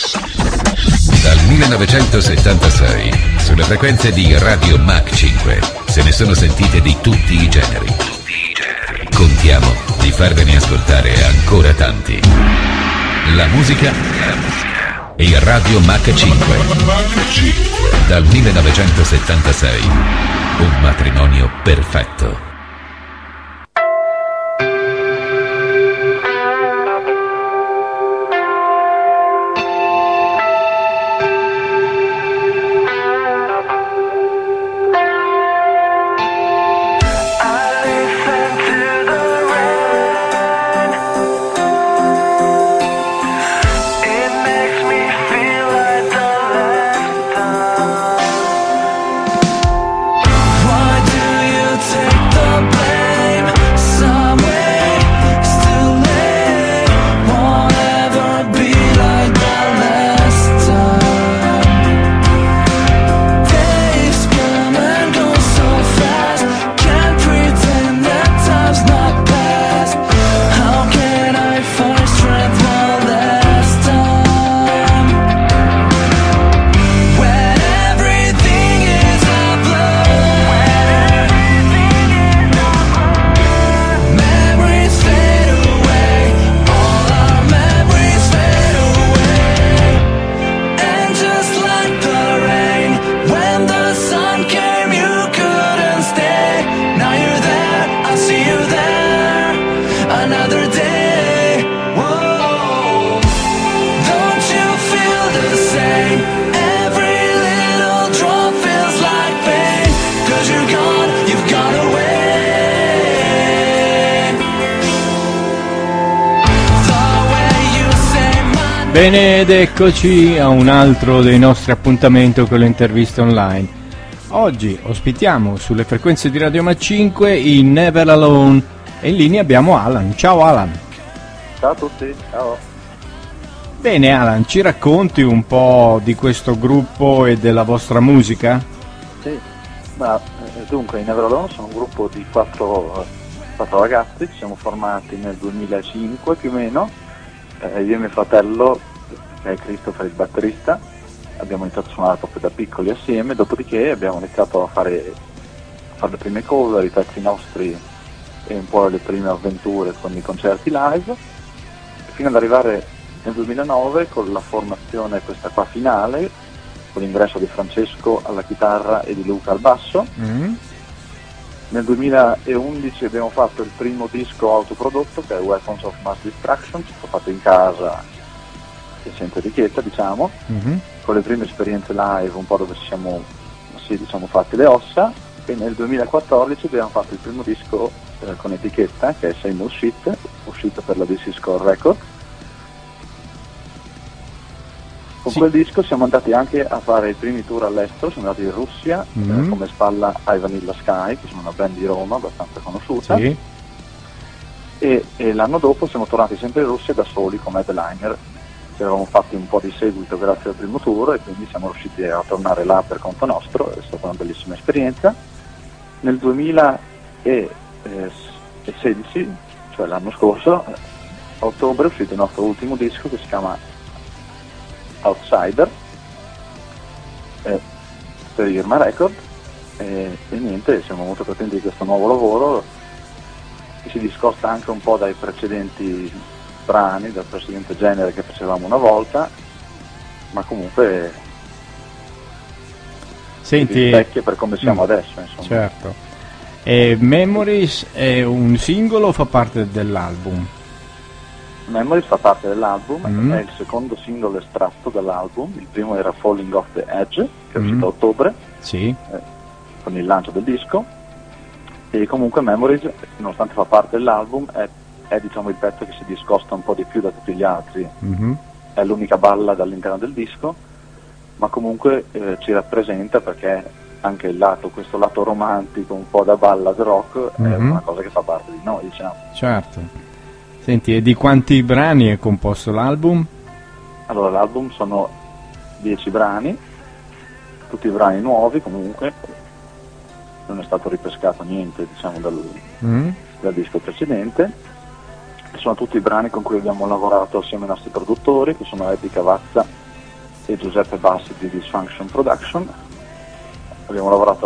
Dal 1976, sulle frequenze di Radio Mach 5, se ne sono sentite di tutti i generi. Contiamo di farvene ascoltare ancora tanti. La musica e Radio Mach 5. Dal 1976, un matrimonio perfetto. Bene, ed eccoci a un altro dei nostri appuntamenti con le interviste online. Oggi ospitiamo sulle frequenze di Radio Mach 5 i Never Alone e in linea abbiamo Alan. Ciao Alan. Ciao a tutti, ciao. Bene Alan, ci racconti un po' di questo gruppo e della vostra musica? Sì, dunque i Never Alone sono un gruppo di quattro ragazzi, ci siamo formati nel 2005 più o meno. Io e mio fratello, che è Christopher, il batterista, abbiamo iniziato a suonare proprio da piccoli assieme, dopodiché abbiamo iniziato a fare le prime cover, i pezzi nostri e un po' le prime avventure con i concerti live, fino ad arrivare nel 2009 con la formazione questa qua finale, con l'ingresso di Francesco alla chitarra e di Luca al basso. Nel 2011 abbiamo fatto il primo disco autoprodotto, che è Weapons of Mass Destruction, fatto in casa e senza etichetta, diciamo, con le prime esperienze live, un po' dove ci siamo fatti le ossa, e nel 2014 abbiamo fatto il primo disco con etichetta, che è Same Old Shit, uscito per la DC Score Record. Con quel disco siamo andati anche a fare i primi tour all'estero, siamo andati in Russia, come spalla ai Vanilla Sky, che sono una band di Roma abbastanza conosciuta, sì. e l'anno dopo siamo tornati sempre in Russia da soli come headliner. Ci eravamo fatti un po' di seguito grazie al primo tour e quindi siamo riusciti a tornare là per conto nostro, è stata una bellissima esperienza. Nel 2016, cioè l'anno scorso, a ottobre è uscito il nostro ultimo disco che si chiama Outsider, per Irma Record, e niente, siamo molto contenti di questo nuovo lavoro che si discosta anche un po' dai precedenti brani, dal precedente genere che facevamo una volta, ma comunque rispecchia per come siamo adesso, insomma. Certo. E Memories è un singolo o fa parte dell'album? Memories fa parte dell'album, è il secondo singolo estratto dall'album, il primo era Falling Off the Edge, che è uscito a ottobre, sì. Con il lancio del disco, e comunque Memories, nonostante fa parte dell'album, è diciamo il pezzo che si discosta un po' di più da tutti gli altri, è l'unica ballad all'interno del disco, ma comunque ci rappresenta perché anche questo lato romantico, un po' da ballad rock, è una cosa che fa parte di noi, diciamo. Certo. Senti, e di quanti brani è composto l'album? Allora, l'album sono 10 brani, tutti brani nuovi comunque, non è stato ripescato niente, diciamo, dal disco precedente, sono tutti brani con cui abbiamo lavorato assieme ai nostri produttori, che sono Eddie Cavazza e Giuseppe Bassi di Dysfunction Production. Abbiamo lavorato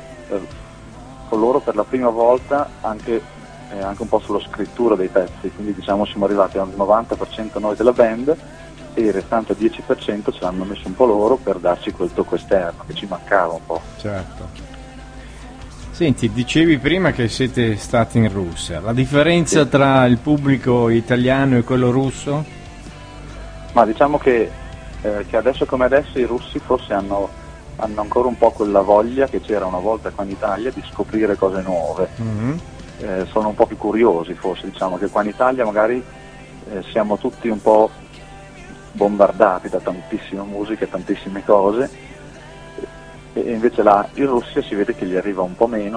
con loro per la prima volta anche un po' sulla scrittura dei pezzi, quindi diciamo siamo arrivati al 90% noi della band e il restante 10% ce l'hanno messo un po' loro per darci quel tocco esterno che ci mancava un po'. Certo. Senti, dicevi prima che siete stati in Russia, la differenza tra il pubblico italiano e quello russo? Ma diciamo che adesso come adesso i russi forse hanno ancora un po' quella voglia che c'era una volta qua in Italia di scoprire cose nuove. Mm-hmm. Sono un po' più curiosi forse, diciamo che qua in Italia magari siamo tutti un po' bombardati da tantissima musica e tantissime cose, e invece là in Russia si vede che gli arriva un po' meno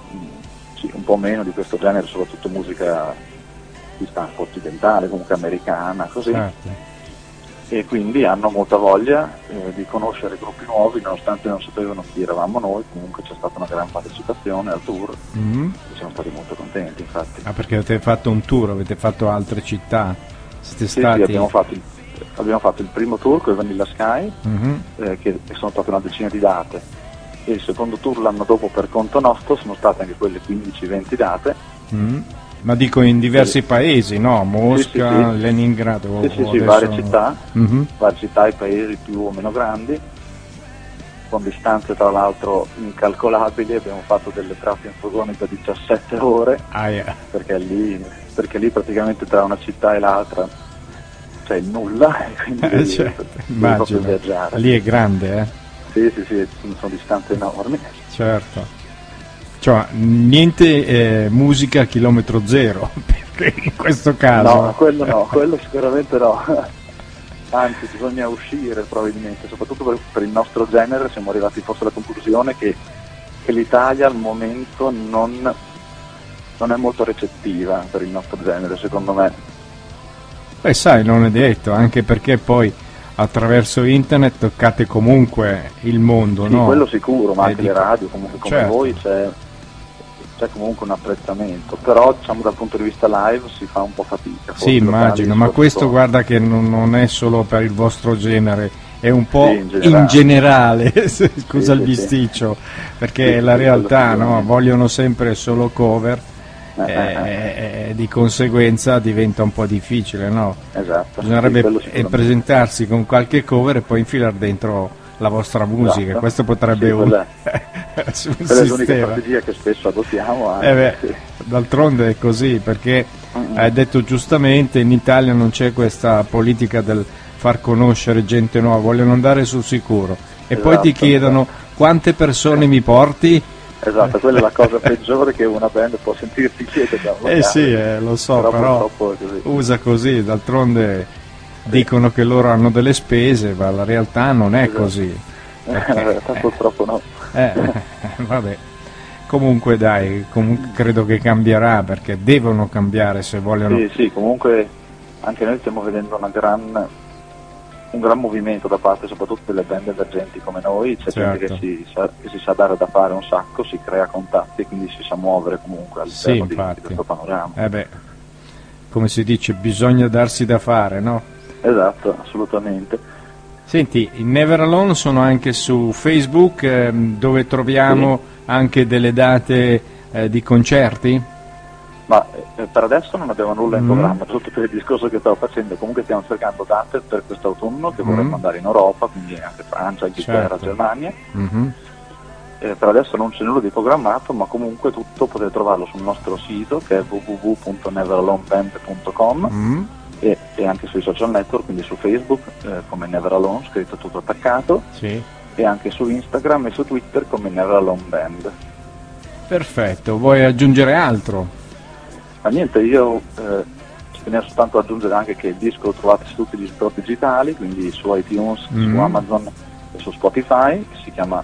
un po' meno di questo genere, soprattutto musica di stampo occidentale, comunque americana, così. Certo. E quindi hanno molta voglia di conoscere gruppi nuovi, nonostante non sapevano chi eravamo noi. Comunque c'è stata una gran partecipazione al tour, e siamo stati molto contenti, infatti. Ah, perché avete fatto un tour, avete fatto altre città? Siete Sì, stati... abbiamo fatto il primo tour con Vanilla Sky, che sono state una decina di date, e il secondo tour l'anno dopo per conto nostro sono state anche quelle 15-20 date. Ma dico in diversi paesi, no? Mosca, sì. Leningrado. Sì, varie città, varie città e paesi più o meno grandi, con distanze tra l'altro incalcolabili. Abbiamo fatto delle tratte in furgone da 17 ore, perché lì praticamente tra una città e l'altra c'è il nulla, e quindi certo, devi immagino. viaggiare. Lì è grande, Sì, sono distanze enormi. Certo. Cioè, niente musica a chilometro zero, perché in questo caso... No, quello sicuramente no. Anzi, bisogna uscire probabilmente, soprattutto per il nostro genere. Siamo arrivati forse alla conclusione che l'Italia al momento non è molto recettiva per il nostro genere, secondo me. Beh, sai, non è detto, anche perché poi attraverso internet toccate comunque il mondo, sì, no? Quello sicuro, ma anche le radio, comunque come certo. voi c'è comunque un apprezzamento, però diciamo dal punto di vista live si fa un po' fatica. Sì, immagino, ma questo guarda che non è solo per il vostro genere, è un po' in generale, scusa il bisticcio, perché la realtà, no? Vogliono sempre solo cover, di conseguenza diventa un po' difficile, no? Esatto. Bisognerebbe presentarsi con qualche cover e poi infilare dentro la vostra musica, esatto. Questo potrebbe quella è l'unica strategia che spesso adottiamo. D'altronde è così, perché hai detto giustamente, in Italia non c'è questa politica del far conoscere gente nuova, vogliono andare sul sicuro e poi ti chiedono quante persone mi porti. Esatto, quella è la cosa peggiore che una band può sentirti chiedere. Sì, lo so, però usa così, d'altronde dicono che loro hanno delle spese, ma la realtà non è così. Purtroppo no. Vabbè. Comunque dai, credo che cambierà, perché devono cambiare se vogliono. Sì, comunque anche noi stiamo vedendo un gran movimento da parte soprattutto delle band emergenti come noi. C'è gente che si sa dare da fare un sacco, si crea contatti e quindi si sa muovere comunque all'interno di questo panorama. Come si dice, bisogna darsi da fare, no? Esatto, assolutamente. Senti, i Never Alone sono anche su Facebook, dove troviamo anche delle date di concerti? Ma per adesso non abbiamo nulla in programma, tutto per il discorso che stavo facendo. Comunque stiamo cercando date per quest'autunno che vorremmo andare in Europa, quindi anche Francia, Inghilterra, Germania. Per adesso non c'è nulla di programmato, ma comunque tutto potete trovarlo sul nostro sito, che è www.neveraloneband.com. E anche sui social network, quindi su Facebook come Never Alone, scritto tutto attaccato, e anche su Instagram e su Twitter come Never Alone Band. Perfetto, vuoi aggiungere altro? Ma niente, io ci tenevo soltanto ad aggiungere anche che il disco lo trovate su tutti gli store digitali, quindi su iTunes, su Amazon e su Spotify, si chiama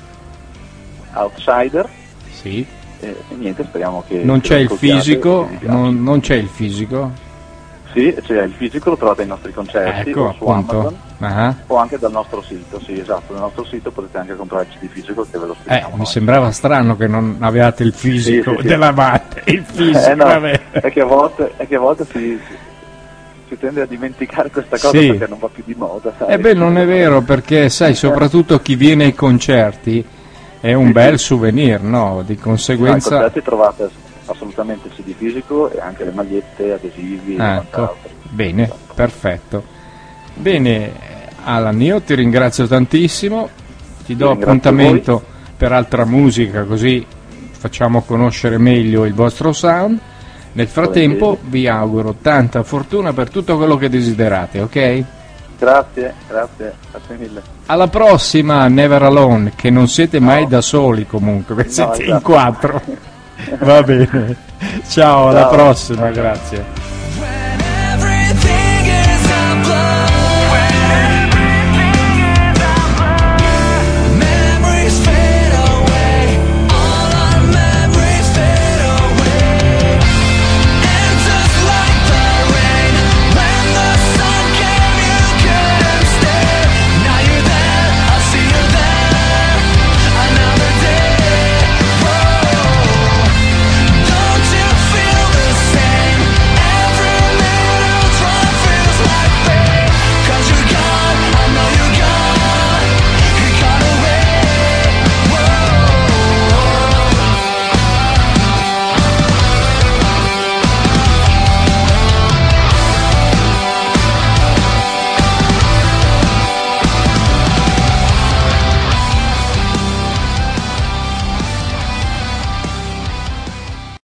Outsider. Sì. E niente, speriamo che... Non c'è il fisico? Non c'è il fisico? Sì, cioè il fisico lo trovate ai nostri concerti, o su Amazon, o anche dal nostro sito. Sì, esatto, dal nostro sito potete anche comprare il CD fisico, che ve lo spieghiamo. Mi sembrava strano che non avevate il fisico della banda. Il fisico, no, è che a volte si tende a dimenticare questa cosa Sì. perché non va più di moda, sai? Non è vero, perché sai, soprattutto chi viene ai concerti è un bel souvenir, no? Di Ai conseguenza... concerti trovate assolutamente il CD fisico e anche le magliette, adesivi e Ecco, quant'altro. bene, perfetto. Bene, Alan, io ti ringrazio tantissimo, ti do Ringrazio appuntamento per altra musica, così facciamo conoscere meglio il vostro sound. Nel frattempo vi auguro tanta fortuna per tutto quello che desiderate, ok? Grazie mille. Alla prossima, Never Alone, che non siete mai da soli comunque, siete in esatto. 4. Va bene. Ciao, alla Ciao. prossima, Ciao. grazie.